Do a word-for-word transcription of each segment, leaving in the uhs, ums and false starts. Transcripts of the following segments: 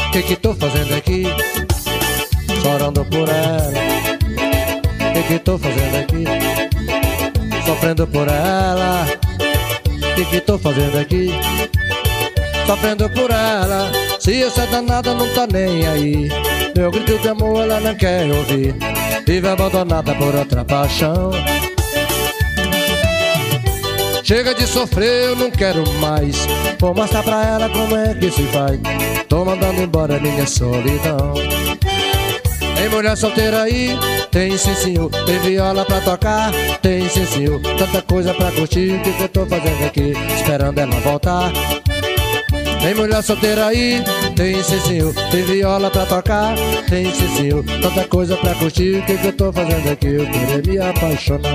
Que que tô fazendo aqui? Chorando por ela. Que que tô fazendo aqui? Sofrendo por ela. Que que tô fazendo aqui? Sofrendo por ela. Se essa danada não tá nem aí, meu grito de amor ela não quer ouvir. Vive abandonada por outra paixão. Chega de sofrer, eu não quero mais. Vou mostrar pra ela como é que se faz. Tô mandando embora minha solidão. Tem mulher solteira aí? Tem sim senhor. Tem viola pra tocar? Tem sim senhor. Tanta coisa pra curtir. O que que eu tô fazendo aqui? Esperando ela voltar. Tem mulher solteira aí? Tem sim senhor. Tem viola pra tocar? Tem sim senhor. Tanta coisa pra curtir. O que que eu tô fazendo aqui? Eu queria me apaixonar.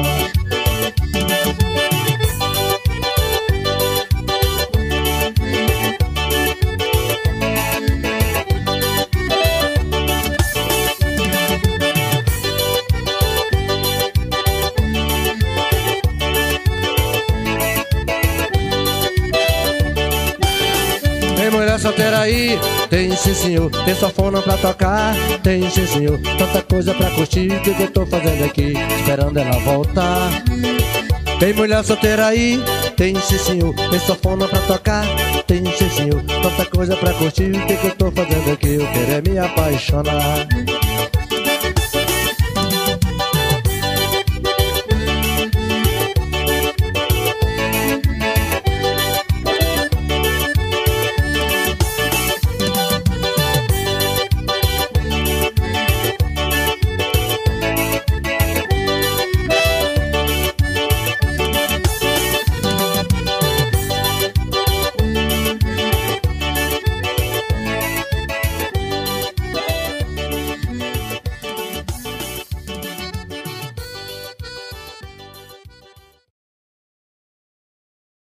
Tem mulher solteira aí? Tem sim senhor. Tem sanfona pra tocar? Tem sim senhor. Tanta coisa pra curtir. O que que eu tô fazendo aqui? Esperando ela voltar. Tem mulher solteira aí? Tem sim senhor. Tem sanfona pra tocar? Tem sim senhor. Tanta coisa pra curtir. O que que eu tô fazendo aqui? Eu quero é me apaixonar.